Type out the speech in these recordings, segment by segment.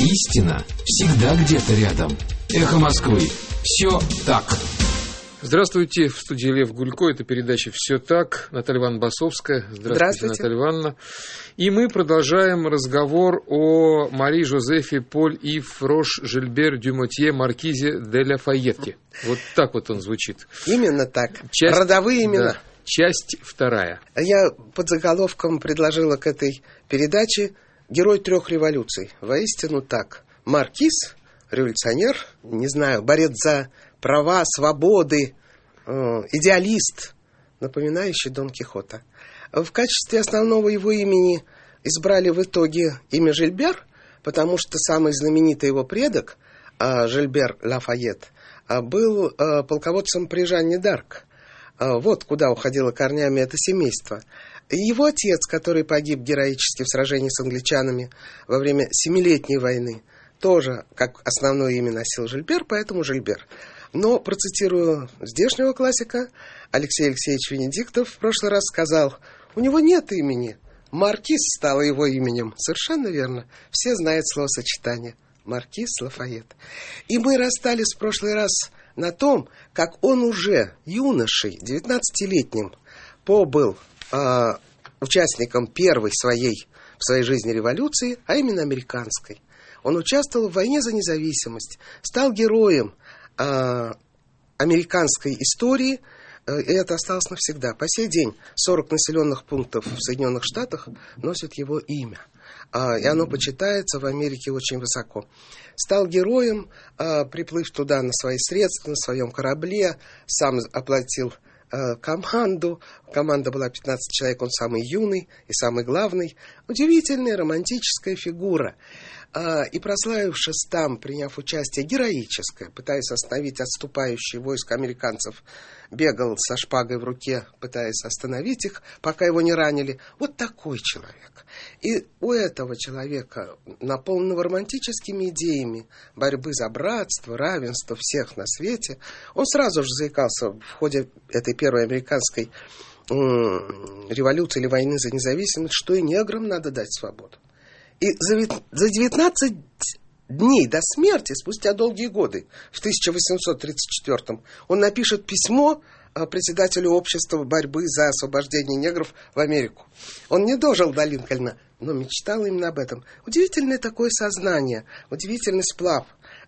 Истина всегда где-то рядом. Эхо Москвы. Все так. Здравствуйте, в студии Лев Гулько, это передача «Все так», Наталья Ивановна Басовская. Здравствуйте, Наталья Ивановна. И мы продолжаем разговор о Мари Жозефе Поль Ив Рош Жильбер дю Мотье Маркизе де ля Файетке. Вот так вот он звучит. Именно так. Родовые имена. Да, часть вторая. Я под заголовком предложила к этой передаче «Герой трех революций». Воистину так. Маркиз, революционер, не знаю, борец за права, свободы, идеалист, напоминающий Дон Кихота. В качестве основного его имени избрали в итоге имя Жильбер, потому что самый знаменитый его предок, Жильбер Лафайет, был полководцем при Жанне д'Арк. Вот куда уходило корнями это семейство. Его отец, который погиб героически в сражении с англичанами во время Семилетней войны, тоже как основное имя носил Жильбер, поэтому Жильбер. Но, процитирую здешнего классика, Алексей Алексеевич Венедиктов в прошлый раз сказал, у него нет имени, Маркиз стало его именем. Совершенно верно, все знают словосочетание Маркиз Лафайет. И мы расстались в прошлый раз на том, как он уже юношей, 19-летним, побыл участником первой в своей жизни революции, а именно американской. Он участвовал в войне за независимость, стал героем американской истории, и это осталось навсегда. По сей день 40 населенных пунктов в Соединенных Штатах носят его имя, и оно почитается в Америке очень высоко. Стал героем, приплыв туда на свои средства, на своем корабле, сам оплатил команду. Команда была 15 человек, он самый юный и самый главный. Удивительная романтическая фигура. И прославившись там, приняв участие героическое, пытаясь остановить отступающие войска американцев, бегал со шпагой в руке, пытаясь остановить их, пока его не ранили. Вот такой человек. И у этого человека, наполненного романтическими идеями борьбы за братство, равенство всех на свете, он сразу же заикался в ходе этой первой американской революции или войны за независимость, что и неграм надо дать свободу. И за 19 дней до смерти, спустя долгие годы, в 1834-м, он напишет письмо председателю общества борьбы за освобождение негров в Америку. Он не дожил до Линкольна, но мечтал именно об этом. Удивительное такое сознание, удивительный сплав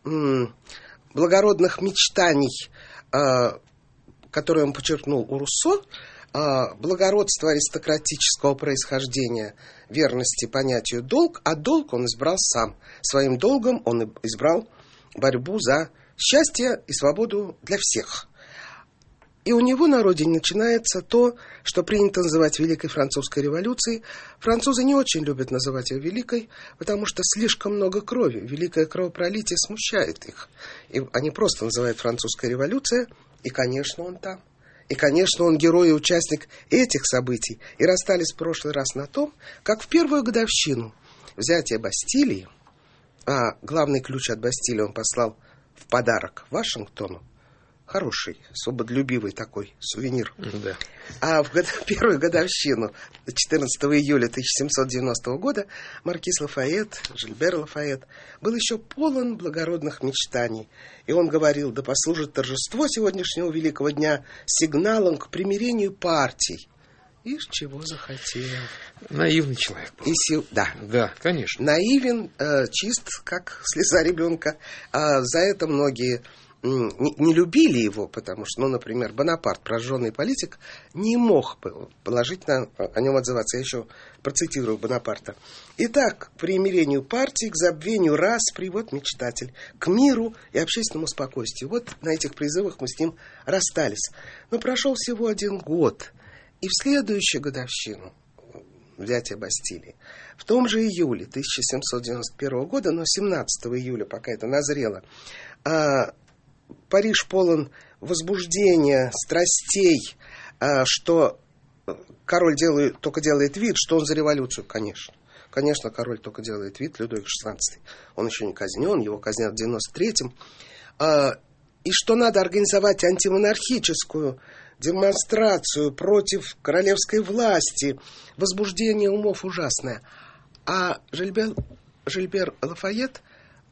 благородных мечтаний, которые он подчеркнул у Руссо, благородства аристократического происхождения, верности понятию долг, а долг он избрал сам. Своим долгом он избрал борьбу за счастье и свободу для всех. И у него на родине начинается то, что принято называть Великой Французской революцией. Французы не очень любят называть ее Великой, потому что слишком много крови. Великое кровопролитие смущает их. И они просто называют Французская революция, и, конечно, он там. И, конечно, он герой и участник этих событий. И расстались в прошлый раз на том, как в первую годовщину взятия Бастилии, а главный ключ от Бастилии он послал в подарок Вашингтону, хороший, свободолюбивый такой сувенир. Да. А в первую годовщину, 14 июля 1790 года, маркиз Лафайет, Жильбер Лафайет, был еще полон благородных мечтаний. И он говорил, да послужит торжество сегодняшнего великого дня сигналом к примирению партий. Ишь, чего захотел. Наивный человек был. Да, конечно. Наивен, чист, как слеза ребенка. За это многие не любили его, потому что, например, Бонапарт, прожженный политик, не мог положительно о нем отзываться. Я еще процитирую Бонапарта. Итак, к примирению партий, к забвению распри, вот мечтатель, к миру и общественному спокойствию. Вот на этих призывах мы с ним расстались. Но прошел всего 1 год, и в следующую годовщину взятия Бастилии, в том же июле 1791 года, но 17 июля, пока это назрело, Париж полон возбуждения, страстей, что король только делает вид, что он за революцию, конечно. Конечно, король только делает вид, Людовик XVI. Он еще не казнен, его казнят в 93-м. И что надо организовать антимонархическую демонстрацию против королевской власти. Возбуждение умов ужасное. А Жильбер Лафайет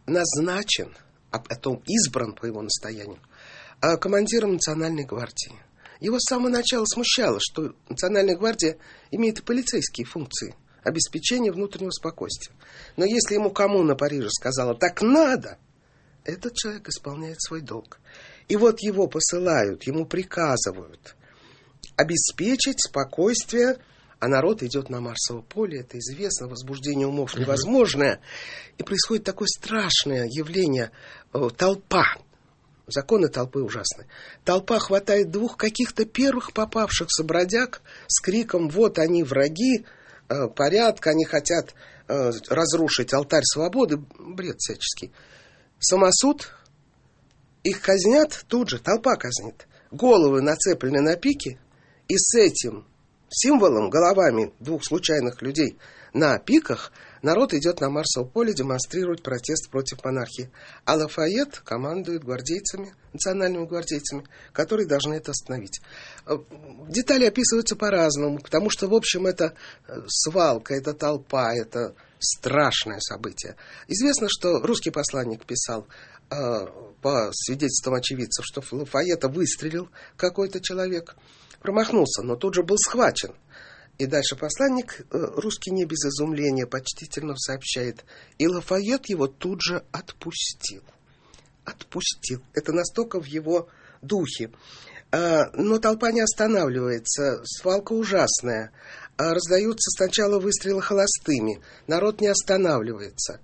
назначен, а потом избран по его настоянию, командиром Национальной гвардии. Его с самого начала смущало, что Национальная гвардия имеет и полицейские функции обеспечения внутреннего спокойствия. Но если ему коммуна Парижа сказала «так надо», этот человек исполняет свой долг. И вот его посылают, ему приказывают обеспечить спокойствие, а народ идет на Марсово поле, это известно, возбуждение умов невозможное. И происходит такое страшное явление – толпа. Законы толпы ужасны. Толпа хватает двух каких-то первых попавшихся бродяг с криком «вот они, враги порядка, они хотят разрушить алтарь свободы», бред всяческий. Самосуд, их казнят тут же, толпа казнит. Головы нацеплены на пики, и с этим символом, головами двух случайных людей на пиках, народ идет на Марсово поле демонстрировать протест против монархии. А Лафайет командует гвардейцами, национальными гвардейцами, которые должны это остановить. Детали описываются по-разному, потому что, в общем, это свалка, это толпа, это страшное событие. Известно, что русский посланник писал по свидетельствам очевидцев, что в Лафайета выстрелил какой-то человек, промахнулся, но тут же был схвачен. И дальше посланник, русский не без изумления, почтительно сообщает, и Лафайет его тут же отпустил. Отпустил. Это настолько в его духе. Но толпа не останавливается, свалка ужасная. Раздаются сначала выстрелы холостыми, народ не останавливается.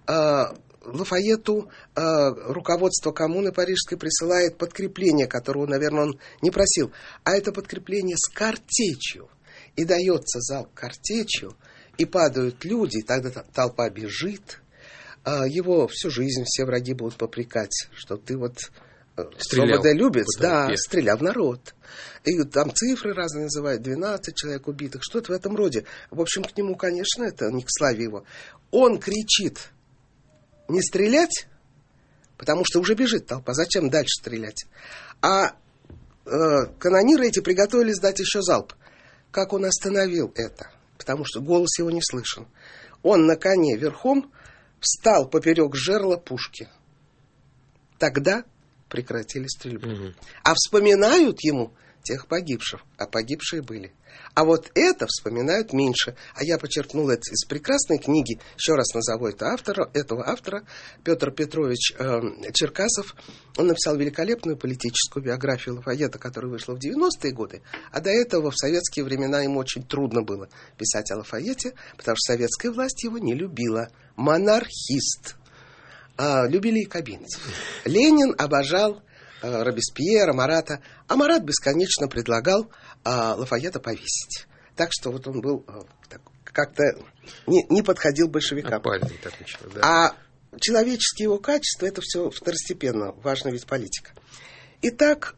Лафайету руководство коммуны парижской присылает подкрепление, которого, наверное, он не просил. А это подкрепление с картечью. И дается залп картечью, и падают люди, и тогда толпа бежит. Его всю жизнь все враги будут попрекать, что ты вот свободолюбец, да, стрелял в народ. И там цифры разные называют, 12 человек убитых, что-то в этом роде. В общем, к нему, конечно, это не к славе его. Он кричит не стрелять, потому что уже бежит толпа, зачем дальше стрелять? А канониры эти приготовились дать еще залп. Как он остановил это? Потому что голос его не слышен. Он на коне верхом встал поперек жерла пушки. Тогда прекратили стрельбу. А вспоминают ему тех погибших, а погибшие были. А вот это вспоминают меньше. А я почерпнул это из прекрасной книги, еще раз назову этого автора, Петр Петрович Черкасов. Он написал великолепную политическую биографию Лафайета, которая вышла в 90-е годы, а до этого в советские времена ему очень трудно было писать о Лафайете, потому что советская власть его не любила. Монархист. Любили якобинцев. Ленин обожал Робеспьера, Марата, а Марат бесконечно предлагал Лафайета повесить. Так что вот он был как-то не подходил большевикам. А человеческие его качества, это все второстепенно, важно ведь политика. Итак,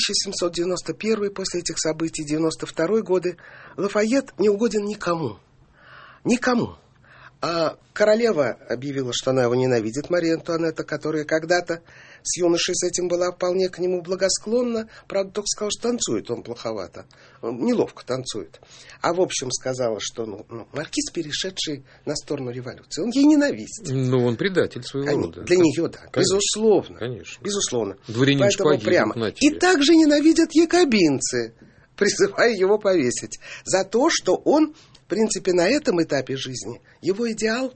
1791, после этих событий, 92 годы, Лафайет не угоден никому. Никому. А королева объявила, что она его ненавидит, Мария Антуанетта, которая когда-то с юношей с этим была вполне к нему благосклонна. Правда, только сказала, что танцует он плоховато. Неловко танцует. А в общем сказала, что маркиз, перешедший на сторону революции. Он ей ненавидит. Ну, он предатель своего рода. Для нее, да. Конечно, безусловно. Конечно. Безусловно. Дворянин шпаги прямо. И также ненавидят якобинцы, призывая его повесить. За то, что он, в принципе, на этом этапе жизни, его идеал,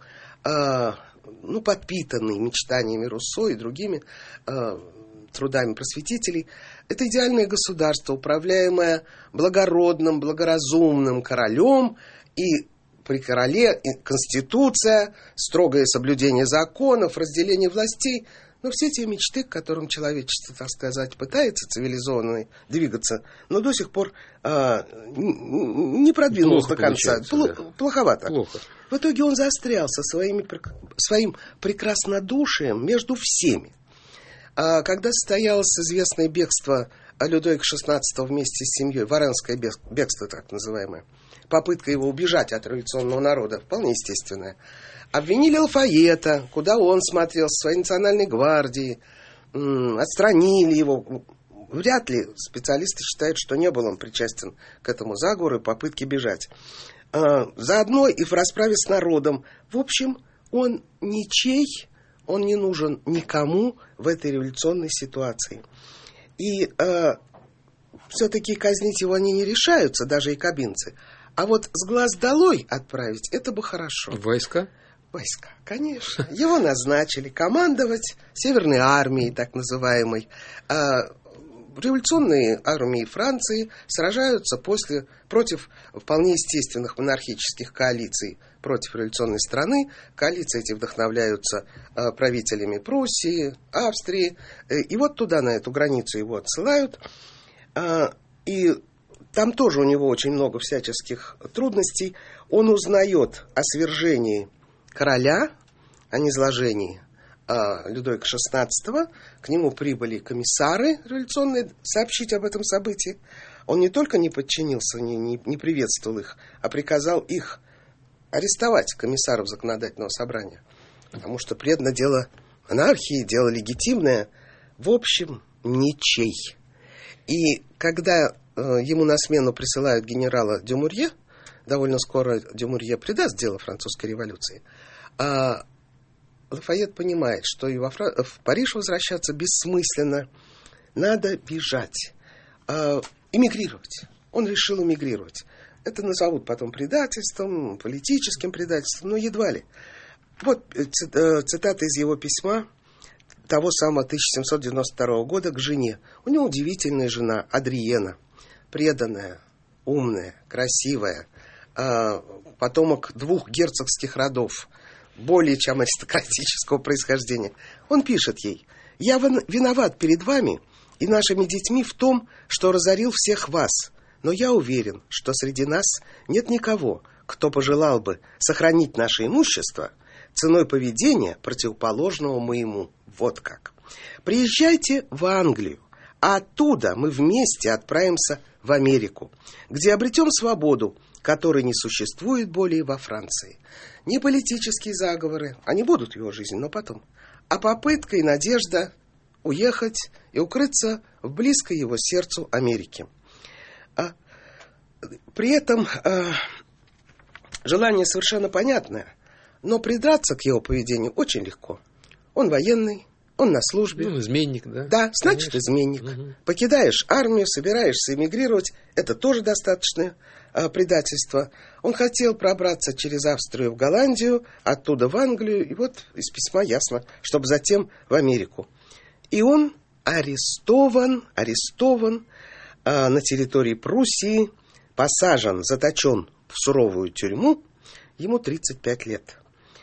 подпитанный мечтаниями Руссо и другими трудами просветителей, это идеальное государство, управляемое благородным, благоразумным королем, и при короле и конституция, строгое соблюдение законов, разделение властей. Но все те мечты, к которым человечество, так сказать, пытается цивилизованно двигаться, но до сих пор не продвинулось до конца. Да. Плоховато. Плохо. В итоге он застрялся своим прекраснодушием между всеми. Когда состоялось известное бегство Людовика XVI вместе с семьей, варенское бегство так называемое, попытка его убежать от революционного народа, вполне естественная, обвинили Лафайета, куда он смотрел со своей национальной гвардией, отстранили его. Вряд ли специалисты считают, что не был он причастен к этому заговору и попытке бежать. Заодно и в расправе с народом. В общем, он ничей, он не нужен никому в этой революционной ситуации. И все-таки казнить его они не решаются, даже якобинцы. А вот с глаз долой отправить, это бы хорошо. Войска? Войска, конечно. Его назначили командовать Северной армией, так называемой. Революционные армии Франции сражаются против вполне естественных монархических коалиций против революционной страны. Коалиции эти вдохновляются правителями Пруссии, Австрии. И вот туда, на эту границу его отсылают. И там тоже у него очень много всяческих трудностей. Он узнает о свержении короля, о низложении Людовика XVI. К нему прибыли комиссары революционные сообщить об этом событии. Он не только не подчинился, не приветствовал их, а приказал их арестовать, комиссаров законодательного собрания. Потому что предано дело монархии, дело легитимное, в общем, ничей. И когда ему на смену присылают генерала Дюмурье, довольно скоро Дюмурье предаст дело французской революции, Лафайет понимает, что и в Париж возвращаться бессмысленно, надо бежать, эмигрировать. Он решил эмигрировать. Это назовут потом предательством, политическим предательством, но едва ли. Вот цитата из его письма того самого 1792 года к жене. У него удивительная жена Адриена, преданная, умная, красивая, потомок 2 герцогских родов, более чем аристократического происхождения. Он пишет ей: «Я виноват перед вами и нашими детьми в том, что разорил всех вас, но я уверен, что среди нас нет никого, кто пожелал бы сохранить наше имущество ценой поведения, противоположного моему. Вот как. Приезжайте в Англию, а оттуда мы вместе отправимся в Америку, где обретем свободу, которой не существует более во Франции. Не политические заговоры, они будут в его жизни, но потом, а попытка и надежда уехать и укрыться в близкой его сердцу Америке». При этом желание совершенно понятное, но придраться к его поведению очень легко. Он военный, он на службе. Ну, изменник, да? Да, значит, изменник. Угу. Покидаешь армию, собираешься эмигрировать, это тоже достаточное предательство. Он хотел пробраться через Австрию в Голландию, оттуда в Англию, и вот из письма ясно, чтобы затем в Америку. И он арестован на территории Пруссии, посажен, заточен в суровую тюрьму, ему 35 лет.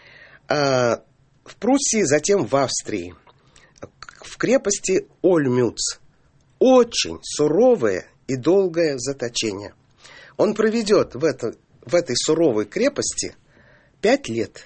В Пруссии, затем в Австрии, в крепости Ольмюц. Очень суровое и долгое заточение. Он проведет в этой суровой крепости 5 лет,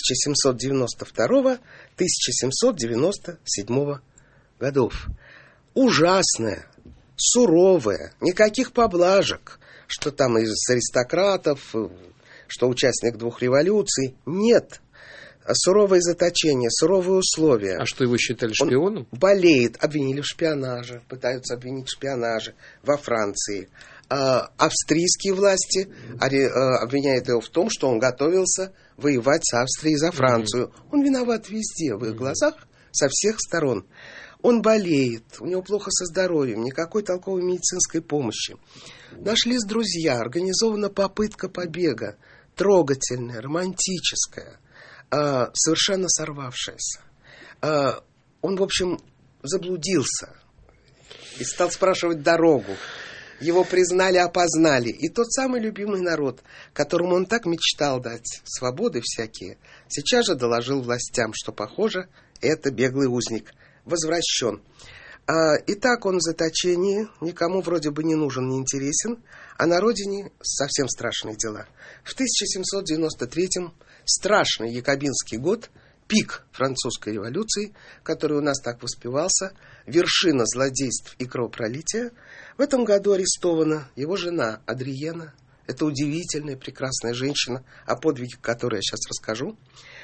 1792-1797 годов. Ужасное, суровое, никаких поблажек, что там из аристократов, что участник 2 революций. Нет. Суровое заточение, суровые условия. А что, его считали шпионом? Он болеет, обвинили в шпионаже, пытаются обвинить в шпионаже во Франции. Австрийские власти обвиняют его в том, что он готовился воевать с Австрией за Францию. Он виноват везде, в их глазах, со всех сторон. Он болеет, у него плохо со здоровьем, никакой толковой медицинской помощи. Нашлись друзья, организована попытка побега, трогательная, романтическая, совершенно сорвавшаяся. Он, в общем, заблудился и стал спрашивать дорогу. Его признали, опознали. И тот самый любимый народ, которому он так мечтал дать свободы всякие, сейчас же доложил властям, что, похоже, это беглый узник возвращен. Итак, он в заточении, никому вроде бы не нужен, не интересен, а на родине совсем страшные дела. В 1793-м страшный якобинский год, пик французской революции, который у нас так воспевался, вершина злодейств и кровопролития. В этом году арестована его жена Адриена. Это удивительная, прекрасная женщина, о подвиге которой я сейчас расскажу.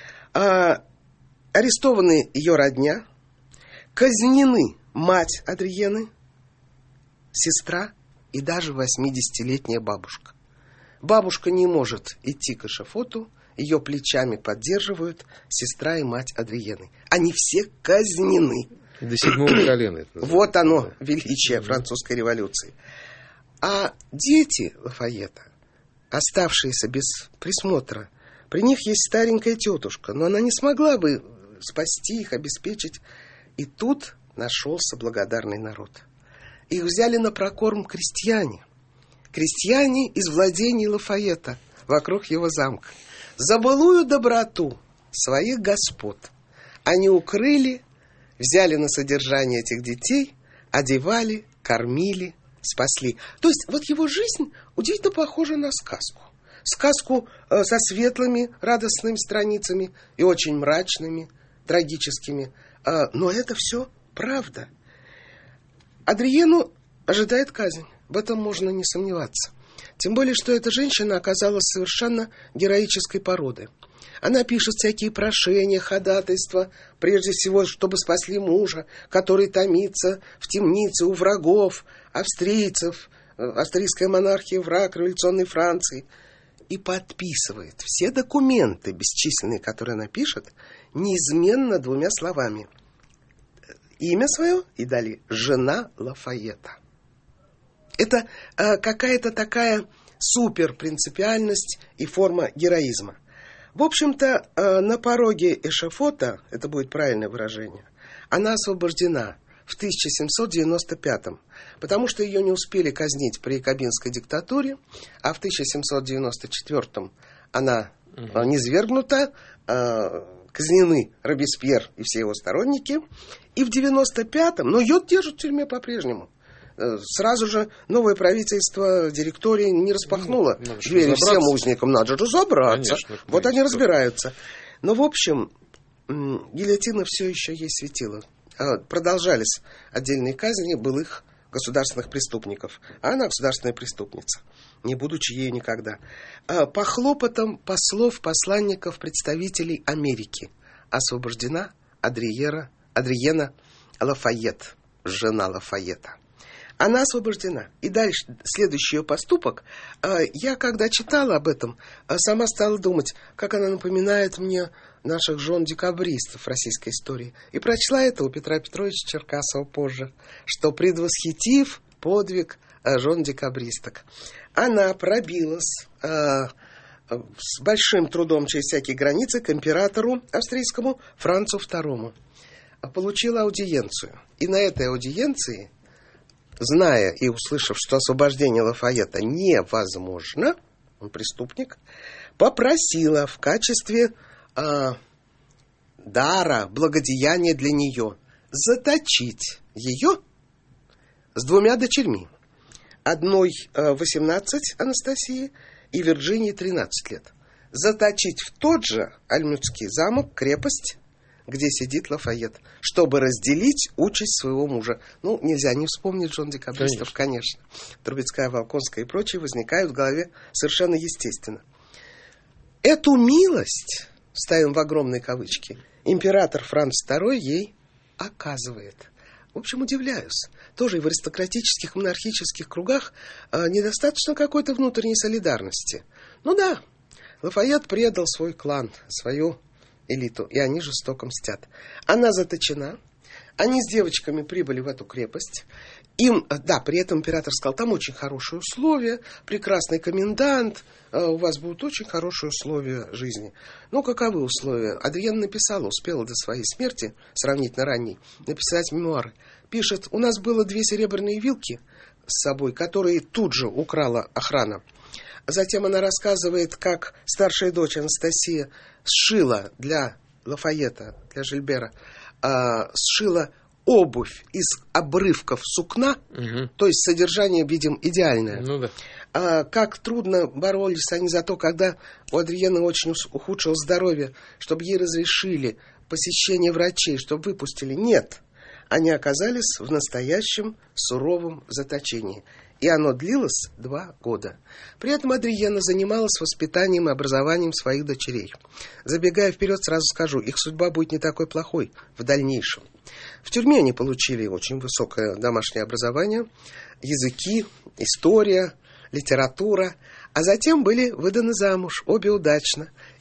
Арестованы ее родня, казнены мать Адриены, сестра и даже 80-летняя бабушка. Бабушка не может идти к эшафоту, ее плечами поддерживают сестра и мать Адриены. Они все казнены. До 7-го колена. Вот оно, величие французской революции. А дети Лафайета, оставшиеся без присмотра, при них есть старенькая тетушка, но она не смогла бы спасти их, обеспечить. И тут нашелся благодарный народ. Их взяли на прокорм крестьяне. Крестьяне из владений Лафайета вокруг его замка. За былую доброту своих господ они укрыли, взяли на содержание этих детей, одевали, кормили, спасли. То есть вот его жизнь удивительно похожа на сказку. Сказку со светлыми, радостными страницами и очень мрачными, трагическими. Но это все правда. Адриену ожидает казнь. В этом можно не сомневаться. Тем более, что эта женщина оказалась совершенно героической породы. Она пишет всякие прошения, ходатайства, прежде всего, чтобы спасли мужа, который томится в темнице у врагов, австрийцев, австрийская монархия, враг революционной Франции. И подписывает все документы, бесчисленные, которые она пишет, неизменно 2 словами. Имя свое и далее «Жена Лафайета». Это какая-то такая суперпринципиальность и форма героизма. В общем-то, на пороге эшафота, это будет правильное выражение, она освобождена в 1795-м, потому что ее не успели казнить при якобинской диктатуре, а в 1794-м она низвергнута, казнены Робеспьер и все его сторонники, и в 95-м, но ее держат в тюрьме по-прежнему. Сразу же новое правительство, директория не распахнуло двери всем узникам. Надо же разобраться. Конечно, вот они разбираются. Но, в общем, гильотина все еще ей светила. Продолжались отдельные казни былых государственных преступников. А она государственная преступница, не будучи ею никогда. По хлопотам послов, посланников, представителей Америки освобождена Адриена Лафайет, жена Лафайета. Она освобождена. И дальше, следующий ее поступок, я когда читала об этом, сама стала думать, как она напоминает мне наших жен-декабристов в российской истории. И прочла это у Петра Петровича Черкасова позже, что предвосхитив подвиг жен-декабристок, она пробилась с большим трудом через всякие границы к императору австрийскому Францу II. Получила аудиенцию. И на этой аудиенции, зная и услышав, что освобождение Лафайета невозможно, он преступник, попросила в качестве дара, благодеяния для нее заточить ее с 2 дочерьми. Одной 18, Анастасии, и Вирджинии 13 лет. Заточить в тот же Альмютский замок, крепость, где сидит Лафайет, чтобы разделить участь своего мужа. Ну, нельзя не вспомнить жен-декабристов, конечно. Трубецкая, Волконская и прочие возникают в голове совершенно естественно. Эту милость, ставим в огромные кавычки, император Франц II ей оказывает. В общем, удивляюсь. Тоже и в аристократических, монархических кругах недостаточно какой-то внутренней солидарности. Ну да, Лафайет предал свой клан, свою элиту, и они жестоко мстят. Она заточена, они с девочками прибыли в эту крепость. Им, да, при этом император сказал, там очень хорошие условия, прекрасный комендант, у вас будут очень хорошие условия жизни. Ну, каковы условия? Адриена написала, успела до своей смерти, сравнительно ранней, написать мемуары. Пишет, у нас было 2 серебряные вилки с собой, которые тут же украла охрана. Затем она рассказывает, как старшая дочь Анастасия сшила для Лафайета, для Жильбера, сшила обувь из обрывков сукна, то есть содержание, видим, идеальное. Ну, да. Как трудно боролись они за то, когда у Адриены очень ухудшилось здоровье, чтобы ей разрешили посещение врачей, чтобы выпустили. Нет, они оказались в настоящем суровом заточении. И оно длилось 2 года. При этом Адриена занималась воспитанием и образованием своих дочерей. Забегая вперед, сразу скажу, их судьба будет не такой плохой в дальнейшем. В тюрьме они получили очень высокое домашнее образование, языки, история, литература, а затем были выданы замуж, обе удачно.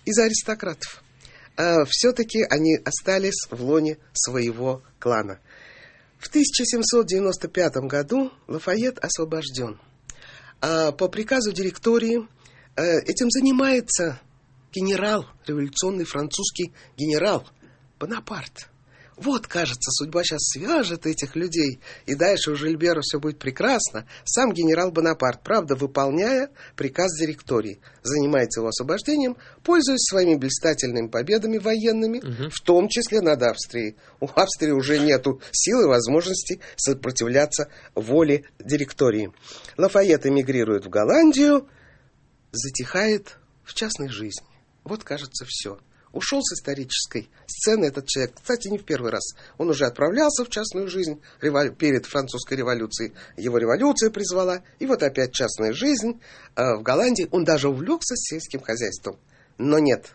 из-за аристократов. Все-таки они остались в лоне своего клана. В 1795 году Лафайет освобожден. По приказу директории этим занимается генерал, революционный французский генерал Бонапарт. Вот, кажется, судьба сейчас свяжет этих людей, и дальше у Жильбера все будет прекрасно. Сам генерал Бонапарт, правда, выполняя приказ директории, занимается его освобождением, пользуясь своими блистательными победами военными, в том числе над Австрией. У Австрии уже нету сил и возможности сопротивляться воле директории. Лафайет эмигрирует в Голландию, затихает в частной жизни. Вот, кажется, все. Ушел с исторической сцены этот человек. Кстати, не в первый раз. Он уже отправлялся в частную жизнь перед французской революцией. Его революция призвала. И вот опять частная жизнь. В Голландии он даже увлекся сельским хозяйством. Но нет.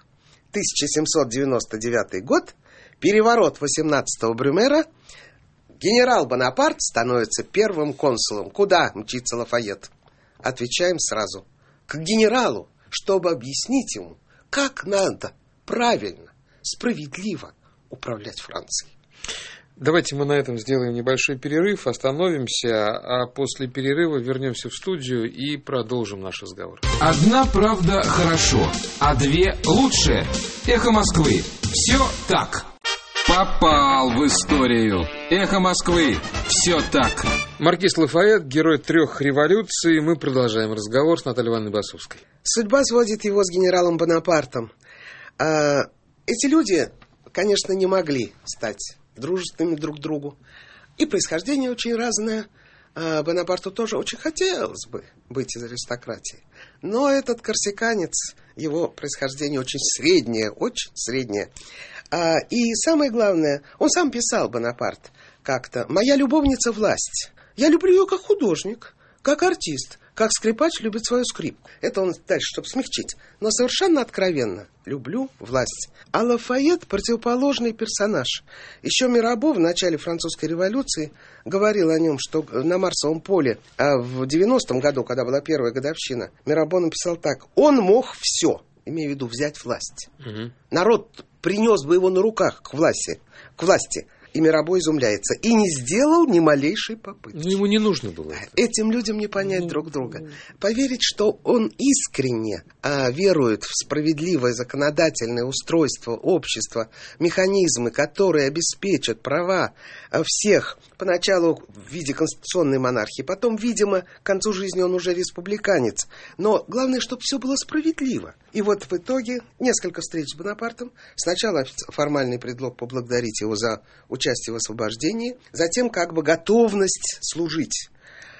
1799 год. Переворот 18-го Брюмера. Генерал Бонапарт становится первым консулом. Куда мчится Лафайет? Отвечаем сразу. К генералу, чтобы объяснить ему, как надо правильно, справедливо управлять Францией. Давайте мы на этом сделаем небольшой перерыв, остановимся, а после перерыва вернемся в студию и продолжим наш разговор. Одна правда хорошо, а две лучше. Эхо Москвы. Все так. Попал в историю. Эхо Москвы. Все так. Маркиз Лафайет, герой 3 революций. Мы продолжаем разговор с Натальей Ивановной Басовской. Судьба сводит его с генералом Бонапартом. Эти люди, конечно, не могли стать дружественными друг к другу. И происхождение очень разное. Бонапарту тоже очень хотелось бы быть из аристократии. Но этот корсиканец, его происхождение очень среднее, очень среднее. И самое главное, он сам писал, Бонапарт, как-то: «Моя любовница — власть. Я люблю ее как художник, как артист, как скрипач любит свою скрипку». Это он дальше, чтобы смягчить. Но совершенно откровенно: люблю власть. А Лафайет — противоположный персонаж. Еще Мирабо в начале французской революции говорил о нем, что на Марсовом поле в 90-м году, когда была первая годовщина, Мирабо написал так: «Он мог все», имею в виду взять власть. Народ принес бы его на руках к власти. И Мирабо изумляется. И не сделал ни малейшей попытки. Но ему не нужно было это. Этим людям не понять друг друга. Поверить, что он искренне верует в справедливое законодательное устройство общества, механизмы, которые обеспечат права всех, поначалу в виде конституционной монархии, потом, видимо, к концу жизни он уже республиканец. Но главное, чтобы все было справедливо. И вот в итоге несколько встреч с Бонапартом. Сначала формальный предлог поблагодарить его за участие в освобождении, затем как бы готовность служить.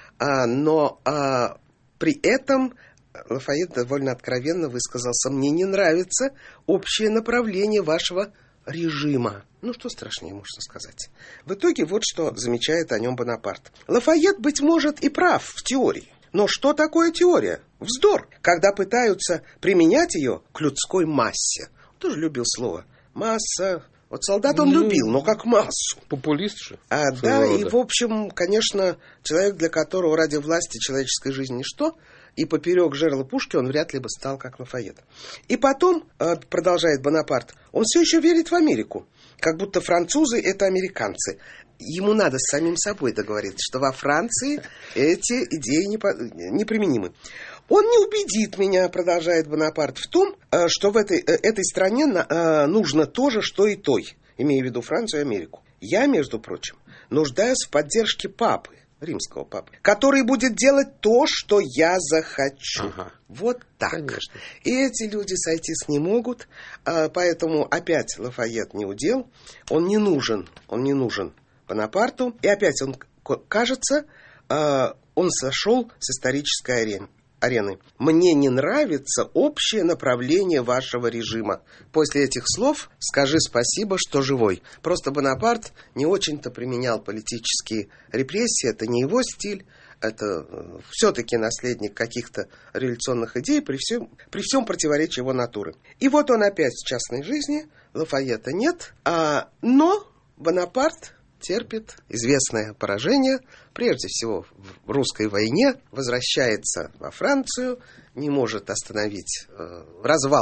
Но при этом Лафайет довольно откровенно высказался: «Мне не нравится общее направление вашего режима». Ну, что страшнее можно сказать. В итоге вот что замечает о нем Бонапарт. Лафайет, быть может, и прав в теории. Но что такое теория? Вздор, когда пытаются применять ее к людской массе. Он тоже любил слово «масса». Вот солдат он любил, но как массу. Популист же. Да, и в общем, конечно, человек, для которого ради власти человеческая жизнь ничто, и поперек жерла пушки он вряд ли бы стал как Лафайет. И потом, продолжает Бонапарт, он все еще верит в Америку, как будто французы — это американцы. Ему надо с самим собой договориться, что во Франции эти идеи неприменимы. «Он не убедит меня, — продолжает Бонапарт, — в том, что в этой стране нужно то же, что и той, имея в виду Францию и Америку. Я, между прочим, нуждаюсь в поддержке папы, римского папы, который будет делать то, что я захочу». Ага. Вот так. Конечно. И эти люди сойтись не могут, поэтому опять Лафайет не удел, он не нужен Бонапарту, и опять он, кажется, он сошел с исторической арены. «Мне не нравится общее направление вашего режима. После этих слов скажи спасибо, что живой». Просто Бонапарт не очень-то применял политические репрессии, это не его стиль, это все-таки наследник каких-то революционных идей при всем противоречии его натуры. И вот он опять в частной жизни, Лафайета нет, но Бонапарт терпит известное поражение, прежде всего в русской войне, возвращается во Францию, не может остановить развал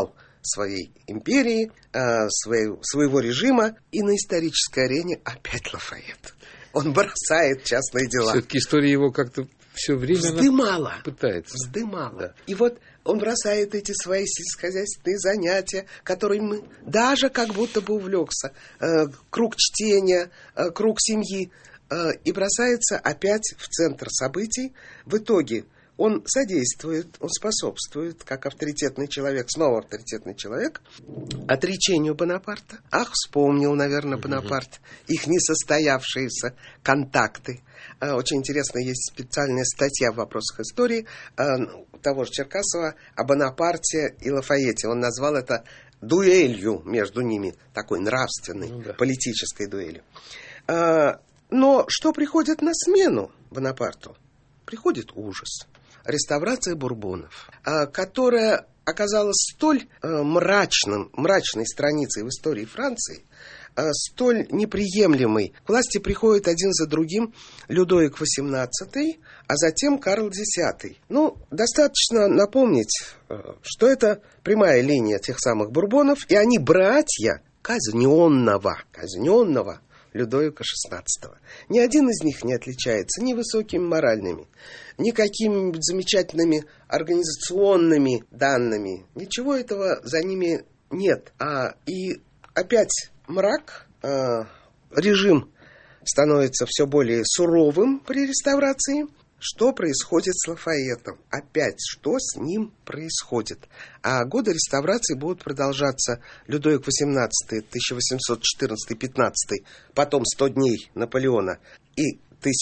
своей империи, своего режима. И на исторической арене опять Лафайет. Он бросает частные дела. Все-таки история его как-то все время пытается. Вздымала. Да. И вот он бросает эти свои сельскохозяйственные занятия, которыми даже как будто бы увлекся. Круг чтения, круг семьи. И бросается опять в центр событий. В итоге он содействует, он способствует, как авторитетный человек, снова авторитетный человек, отречению Бонапарта. Вспомнил, наверное, Бонапарт, их несостоявшиеся контакты. Очень интересно, есть специальная статья в «Вопросах истории» того же Черкасова о Бонапарте и Лафайете. Он назвал это дуэлью между ними, такой нравственной, политической дуэлью. Но что приходит на смену Бонапарту? Приходит ужас. Реставрация Бурбонов, которая оказалась столь мрачной страницей в истории Франции, столь неприемлемой. К власти приходят один за другим Людовик XVIII, а затем Карл X. Достаточно напомнить, что это прямая линия тех самых Бурбонов, и они братья казненного Людовика XVI. Ни один из них не отличается ни высокими моральными, ни какими-нибудь замечательными организационными данными. Ничего этого за ними нет. И опять мрак, режим становится все более суровым при реставрации. Что происходит с Лафайетом? Опять, что с ним происходит? А годы реставрации будут продолжаться. Людовик XVIII, 1814-15, потом 100 дней Наполеона и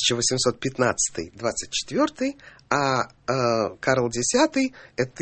1815-24, а Карл X это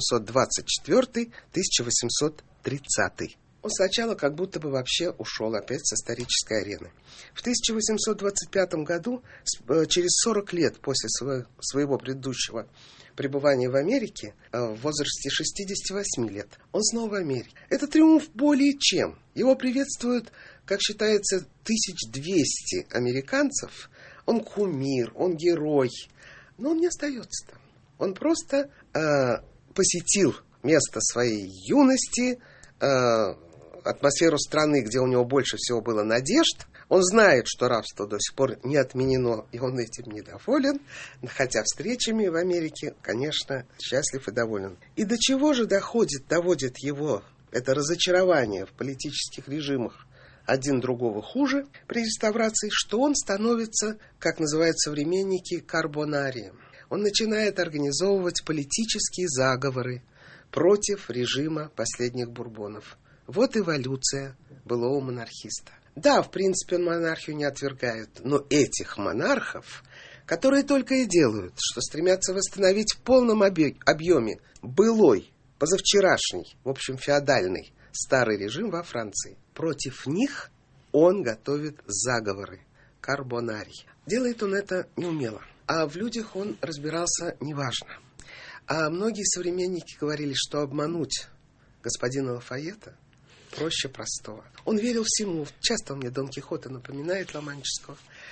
1824-1830. Он сначала как будто бы вообще ушел опять с исторической арены. В 1825 году, через 40 лет после своего предыдущего пребывания в Америке, в возрасте 68 лет, он снова в Америке. Это триумф более чем. Его приветствуют, как считается, 1200 американцев. Он кумир, он герой. Но он не остается там. Он просто посетил место своей юности, атмосферу страны, где у него больше всего было надежд. Он знает, что рабство до сих пор не отменено, и он этим недоволен, хотя встречами в Америке, конечно, счастлив и доволен. И до чего же доводит его это разочарование в политических режимах один другого хуже при реставрации, что он становится, как называют современники, карбонарием. Он начинает организовывать политические заговоры против режима последних бурбонов. Вот эволюция былого монархиста. Да, в принципе, он монархию не отвергает, но этих монархов, которые только и делают, что стремятся восстановить в полном объеме былой, позавчерашний, в общем, феодальный старый режим во Франции, против них он готовит заговоры, карбонарий. Делает он это неумело, а в людях он разбирался неважно. А многие современники говорили, что обмануть господина Лафайета проще простого. Он верил всему. Часто он мне Дон Кихота напоминает романческого,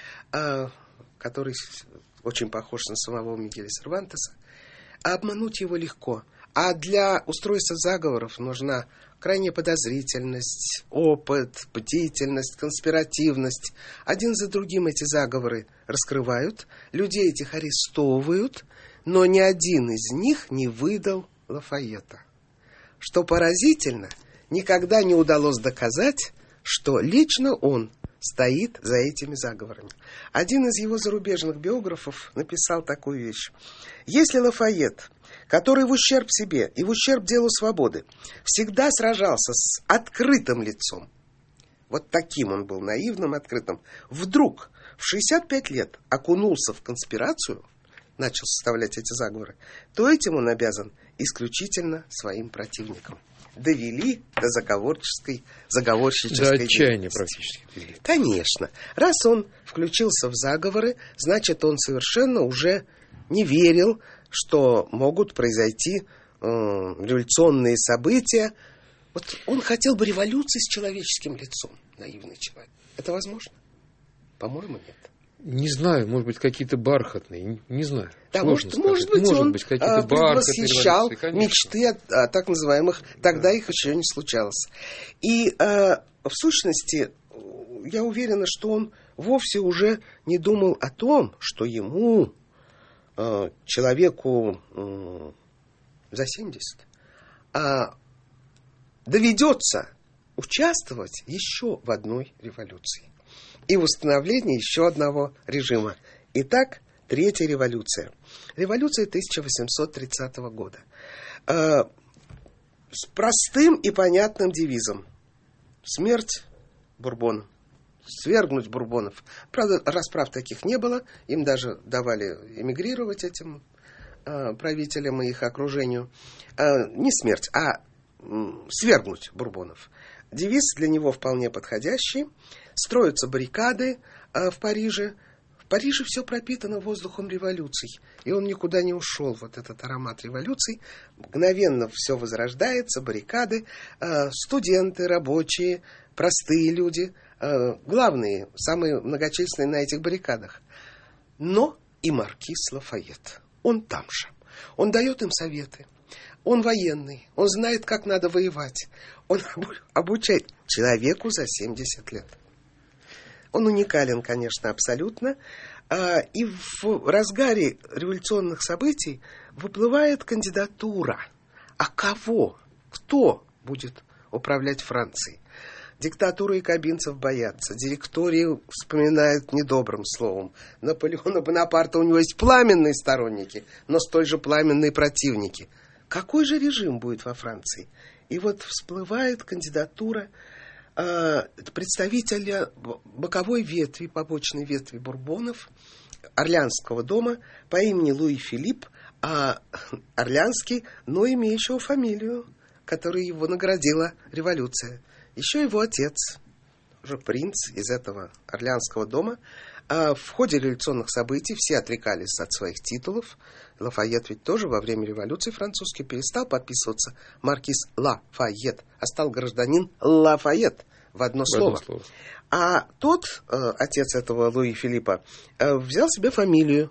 который очень похож на самого Мигеля Сервантеса. А обмануть его легко. А для устройства заговоров нужна крайняя подозрительность, опыт, бдительность, конспиративность. Один за другим эти заговоры раскрывают, людей этих арестовывают, но ни один из них не выдал Лафайета. Что поразительно, никогда не удалось доказать, что лично он стоит за этими заговорами. Один из его зарубежных биографов написал такую вещь. Если Лафайет, который в ущерб себе и в ущерб делу свободы всегда сражался с открытым лицом, вот таким он был, наивным, открытым, вдруг в 65 лет окунулся в конспирацию, начал составлять эти заговоры, то этим он обязан исключительно своим противникам. Довели до заговорческой до отчаяния практически. Конечно. Раз он включился в заговоры, значит, он совершенно уже не верил, что могут произойти революционные события. Вот он хотел бы революции с человеческим лицом, наивный человек. Это возможно? По-моему, нет. Не знаю, может быть, какие-то бархатные, не знаю. Да, может быть, он предвосхищал мечты о так называемых, тогда их еще не случалось. И в сущности, я уверена, что он вовсе уже не думал о том, что ему, человеку за 70, доведется участвовать еще в одной революции и в установлении еще одного режима. Итак, Третья революция. Революция 1830 года. С простым и понятным девизом. Смерть Бурбонам. Свергнуть Бурбонов. Правда, расправ таких не было. Им даже давали эмигрировать этим правителям и их окружению. Не смерть, а свергнуть Бурбонов. Девиз для него вполне подходящий. Строятся баррикады в Париже. В Париже все пропитано воздухом революций. И он никуда не ушел, вот этот аромат революций. Мгновенно все возрождается, баррикады, студенты, рабочие, простые люди. Главные, самые многочисленные на этих баррикадах. Но и маркиз Лафайет. Он там же. Он дает им советы. Он военный. Он знает, как надо воевать. Он обучает человеку за 70 лет. Он уникален, конечно, абсолютно. И в разгаре революционных событий выплывает кандидатура. А кого? Кто будет управлять Францией? Диктатуры якобинцев боятся. Директории вспоминают недобрым словом. Наполеона Бонапарта у него есть пламенные сторонники, но столь же пламенные противники. Какой же режим будет во Франции? И вот всплывает кандидатура представителя боковой ветви, побочной ветви Бурбонов, Орлеанского дома по имени Луи Филипп, Орлеанский, но имеющего фамилию, которой его наградила революция. Еще его отец, уже принц из этого Орлеанского дома. В ходе революционных событий все отрекались от своих титулов. Лафайет ведь тоже во время революции французский перестал подписываться маркиз Лафайет, а стал гражданин Лафайет в одно слово. А тот, отец этого Луи Филиппа, взял себе фамилию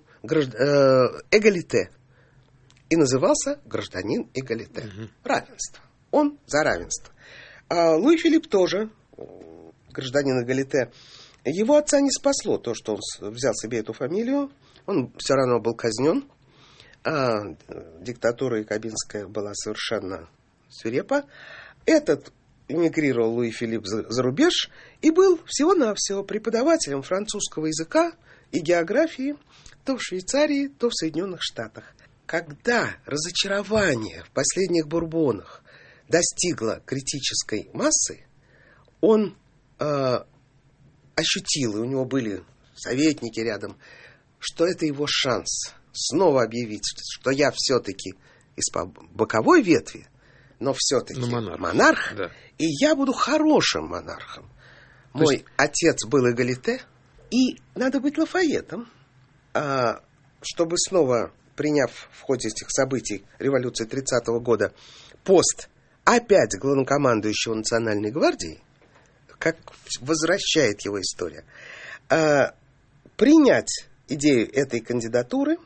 Эгалите и назывался гражданин Эгалите. Равенство. Он за равенство. А Луи Филипп тоже гражданин Эгалите. Его отца не спасло то, что он взял себе эту фамилию. Он все равно был казнен. Диктатура якобинская была совершенно свирепа. Этот эмигрировал Луи Филипп за рубеж и был всего-навсего преподавателем французского языка и географии то в Швейцарии, то в Соединенных Штатах. Когда разочарование в последних Бурбонах достигло критической массы, он ощутил, и у него были советники рядом, что это его шанс снова объявить, что я все-таки из боковой ветви, но все-таки монарх, да. И я буду хорошим монархом. Мой отец был Эгалите, и надо быть Лафайетом, чтобы снова, приняв в ходе этих событий революции 30-го года пост опять главнокомандующего Национальной гвардии, как возвращает его история, принять идею этой кандидатуры,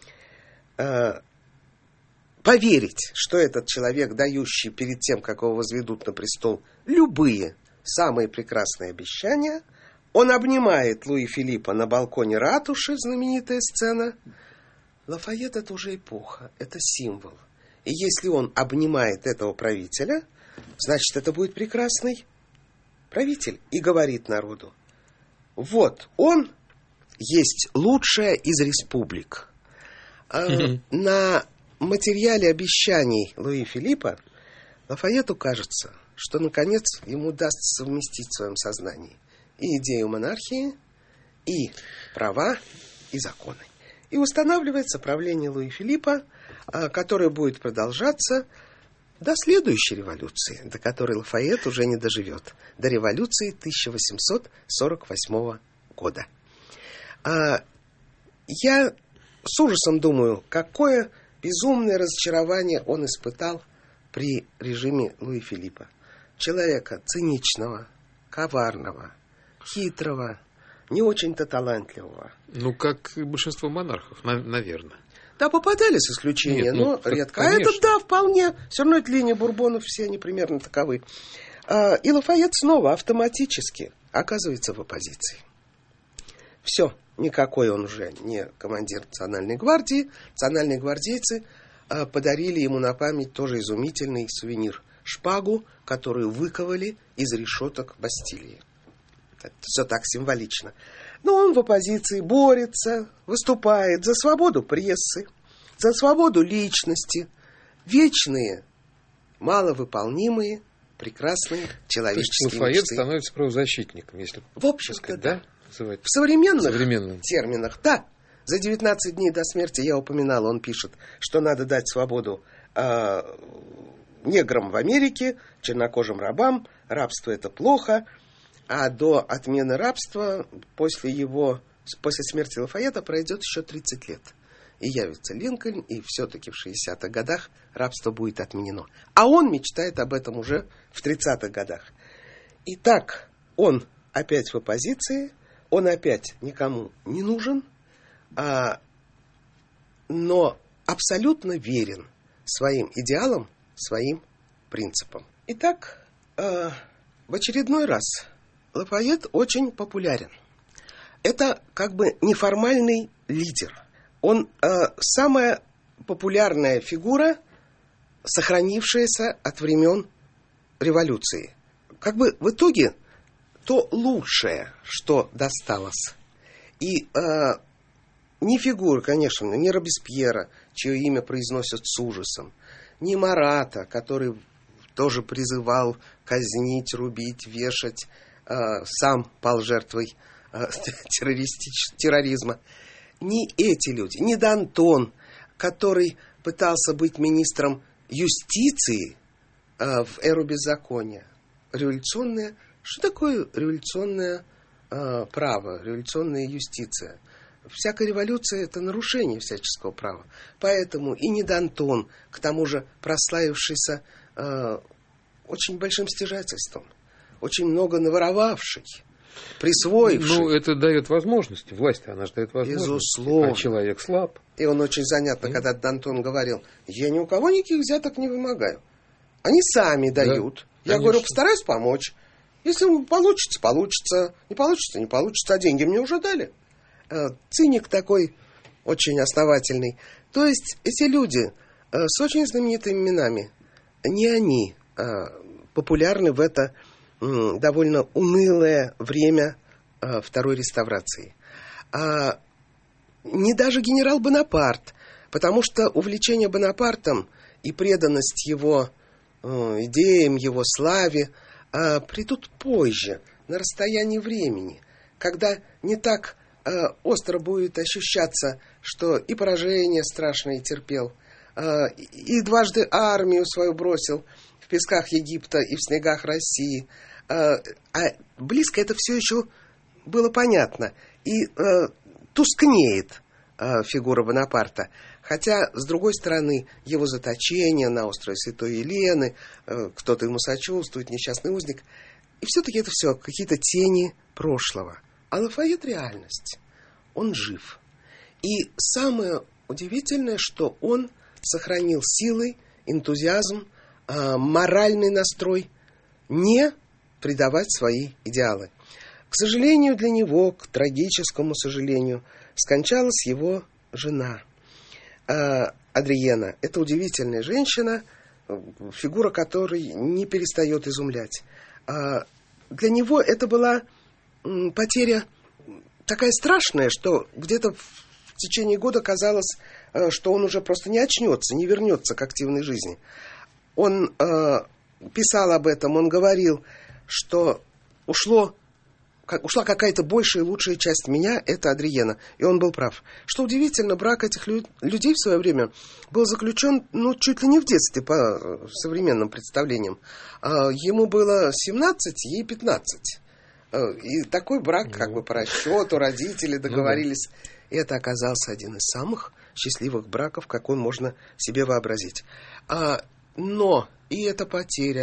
поверить, что этот человек, дающий перед тем, как его возведут на престол, любые самые прекрасные обещания, он обнимает Луи Филиппа на балконе ратуши, знаменитая сцена. Лафайет — это уже эпоха, это символ. И если он обнимает этого правителя, значит, это будет прекрасный правитель. И говорит народу: вот он есть лучшая из республик. На материале обещаний Луи Филиппа Лафайету кажется, что, наконец, ему удастся совместить в своем сознании и идею монархии, и права, и законы. И устанавливается правление Луи Филиппа, которое будет продолжаться до следующей революции, до которой Лафайет уже не доживет, до революции 1848 года. Я с ужасом думаю, какое безумное разочарование он испытал при режиме Луи Филиппа. Человека циничного, коварного, хитрого, не очень-то талантливого. Ну, как и большинство монархов, наверное. Да, попадали с исключением, но редко. Конечно. А этот, да, вполне. Все равно это линия Бурбонов, все они примерно таковы. И Лафайет снова автоматически оказывается в оппозиции. Все, никакой он уже не командир Национальной гвардии. Национальные гвардейцы подарили ему на память тоже изумительный сувенир. Шпагу, которую выковали из решеток Бастилии. Это все так символично. Но он в оппозиции борется, выступает за свободу прессы, за свободу личности. Вечные, маловыполнимые, прекрасные человеческие мечты. Лафайет становится правозащитником, если... В общем-то, да. В современных терминах, да. За 19 дней до смерти, я упоминал, он пишет, что надо дать свободу неграм в Америке, чернокожим рабам, рабство это плохо, а до отмены рабства после смерти Лафайета пройдет еще 30 лет. И явится Линкольн, и все-таки в 60-х годах рабство будет отменено. А он мечтает об этом уже в 30-х годах. Итак, он опять в оппозиции, он опять никому не нужен, но абсолютно верен своим идеалам, своим принципам. Итак, в очередной раз Лафайет очень популярен. Это как бы неформальный лидер. Он самая популярная фигура, сохранившаяся от времен революции. Как бы в итоге то лучшее, что досталось. И ни фигуры, конечно, ни Робеспьера, чье имя произносят с ужасом, ни Марата, который тоже призывал казнить, рубить, вешать, сам пал жертвой терроризма. Ни эти люди, ни Д'Антон, который пытался быть министром юстиции в эру беззакония. Революционное... Что такое революционное право, революционная юстиция? Всякая революция – это нарушение всяческого права. Поэтому и не Д'Антон, к тому же прославившийся очень большим стяжательством, очень много наворовавший, присвоивший. Ну, это дает возможность. Власть, она же дает возможность. Безусловно. А человек слаб. И он очень занятно, когда Д'Антон говорил, я ни у кого никаких взяток не вымогаю. Они сами дают. Да, я говорю, постараюсь помочь. Если получится, получится. Не получится, не получится. А деньги мне уже дали. Циник такой очень основательный. То есть эти люди с очень знаменитыми именами, не они популярны в это довольно унылое время Второй реставрации. Не даже генерал Бонапарт, потому что увлечение Бонапартом и преданность его идеям, его славе придут позже, на расстоянии времени, когда не так остро будет ощущаться, что и поражение страшное терпел, и дважды армию свою бросил в песках Египта и в снегах России. А близко это все еще было понятно. И тускнеет фигура Бонапарта. Хотя, с другой стороны, его заточение на острове Святой Елены, кто-то ему сочувствует, несчастный узник. И все-таки это все какие-то тени прошлого. А Лафайет — реальность. Он жив. И самое удивительное, что он сохранил силы, энтузиазм, моральный настрой не предавать свои идеалы. К сожалению для него, к трагическому сожалению, скончалась его жена Адриена. Это удивительная женщина, фигура которой не перестает изумлять. Для него это была потеря такая страшная, что где-то в течение года казалось, что он уже просто не очнется, не вернется к активной жизни. Он писал об этом, он говорил, что ушла какая-то большая и лучшая часть меня, это Адриена. И он был прав. Что удивительно, брак этих людей в свое время был заключен, чуть ли не в детстве, по современным представлениям. Ему было 17, ей 15. И такой брак, как бы по расчету, родители договорились. И это оказался один из самых счастливых браков, какой можно себе вообразить. Но и эта потеря,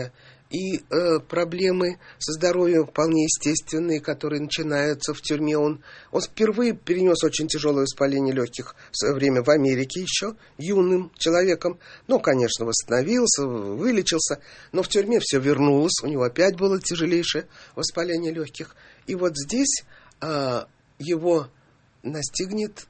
и проблемы со здоровьем вполне естественные, которые начинаются в тюрьме. Он впервые перенес очень тяжелое воспаление легких в свое время в Америке еще, юным человеком. Конечно, восстановился, вылечился, но в тюрьме все вернулось, у него опять было тяжелейшее воспаление легких. И вот здесь его настигнет,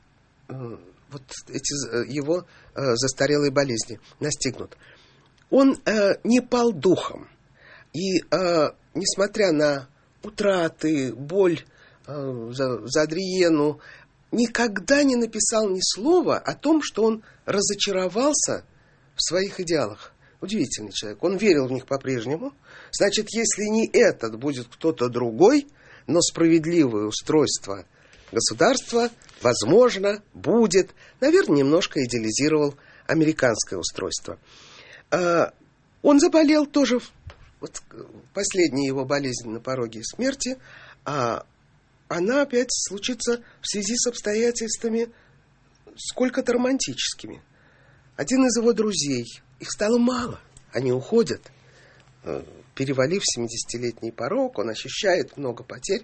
его застарелые болезни настигнут. Он не пал духом. И, несмотря на утраты, боль за Адриену, никогда не написал ни слова о том, что он разочаровался в своих идеалах. Удивительный человек. Он верил в них по-прежнему. Значит, если не этот, будет кто-то другой, но справедливое устройство государства, возможно, будет. Наверное, немножко идеализировал американское устройство. Он заболел тоже, последняя его болезнь на пороге смерти, она опять случится в связи с обстоятельствами сколько-то романтическими. Один из его друзей, их стало мало, они уходят, перевалив 70-летний порог, он ощущает много потерь.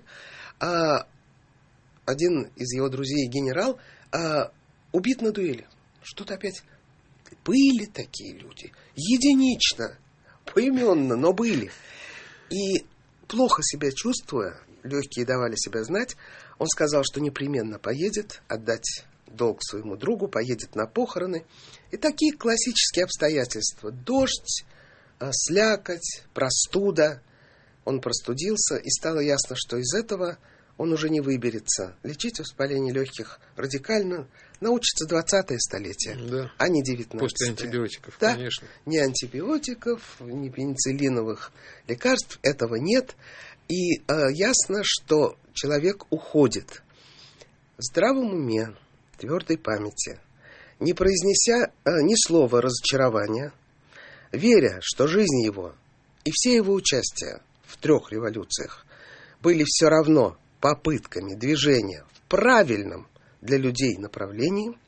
Один из его друзей, генерал, убит на дуэли. Что-то опять... Были такие люди, единично, поименно, но были. И, плохо себя чувствуя, легкие давали себя знать, он сказал, что непременно поедет отдать долг своему другу, поедет на похороны. И такие классические обстоятельства: дождь, слякоть, простуда. Он простудился, и стало ясно, что из этого он уже не выберется. Лечить воспаление легких радикально научится 20-е столетие, да, а не 19-е. После антибиотиков, да, конечно. Ни антибиотиков, ни пенициллиновых лекарств, этого нет. И ясно, что человек уходит в здравом уме, твердой памяти, не произнеся ни слова разочарования, веря, что жизнь его и все его участия в 3 революциях были все равно попытками движения в правильном для людей направлении.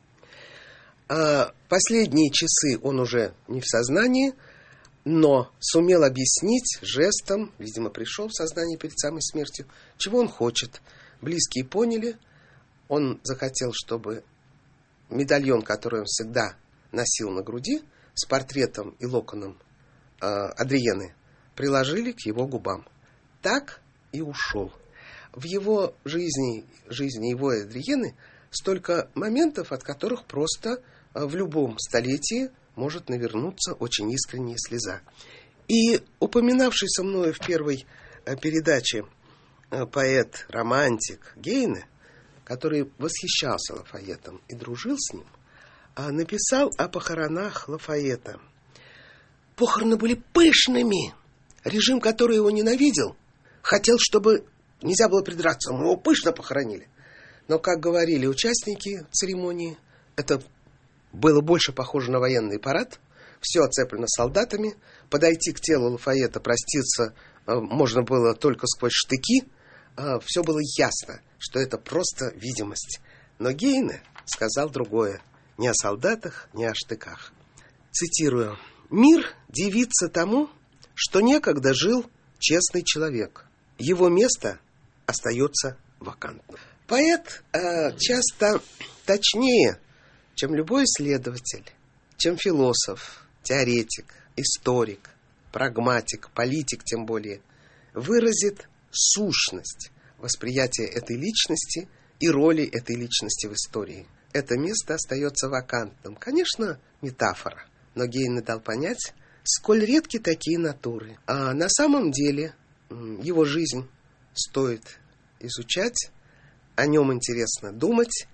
Последние часы он уже не в сознании, но сумел объяснить жестом, видимо, пришел в сознание перед самой смертью, чего он хочет. Близкие поняли, он захотел, чтобы медальон, который он всегда носил на груди, с портретом и локоном Адриены, приложили к его губам. Так и ушел. В его жизни его и Адриены, столько моментов, от которых просто в любом столетии может навернуться очень искренняя слеза. И упоминавшийся мною в первой передаче поэт-романтик Гейне, который восхищался Лафайетом и дружил с ним, написал о похоронах Лафайета. Похороны были пышными. Режим, который его ненавидел, хотел, чтобы нельзя было придраться. Мы его пышно похоронили. Но, как говорили участники церемонии, это было больше похоже на военный парад. Все оцеплено солдатами. Подойти к телу Лафайета, проститься можно было только сквозь штыки. Все было ясно, что это просто видимость. Но Гейне сказал другое. Ни о солдатах, ни о штыках. Цитирую. «Мир дивится тому, что некогда жил честный человек. Его место остается вакантным». Поэт часто точнее, чем любой исследователь, чем философ, теоретик, историк, прагматик, политик тем более, выразит сущность восприятия этой личности и роли этой личности в истории. Это место остается вакантным. Конечно, метафора, но Гейне дал понять, сколь редки такие натуры. А на самом деле его жизнь стоит изучать, о нем интересно думать,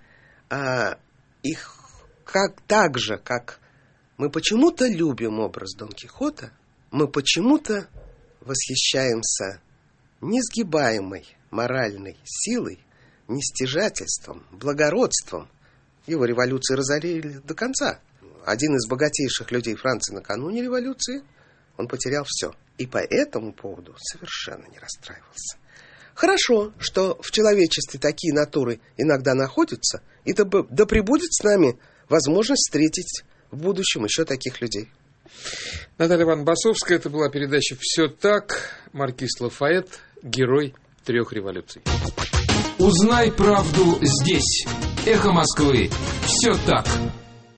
и так же, как мы почему-то любим образ Дон Кихота, мы почему-то восхищаемся несгибаемой моральной силой, нестяжательством, благородством. Его революции разорили до конца. Один из богатейших людей Франции накануне революции, он потерял все. И по этому поводу совершенно не расстраивался. Хорошо, что в человечестве такие натуры иногда находятся, и да пребудет с нами возможность встретить в будущем еще таких людей. Наталья Ивановна Басовская. Это была передача «Все так». Маркиз Лафайет, герой 3 революций. Узнай правду здесь. Эхо Москвы. Все так.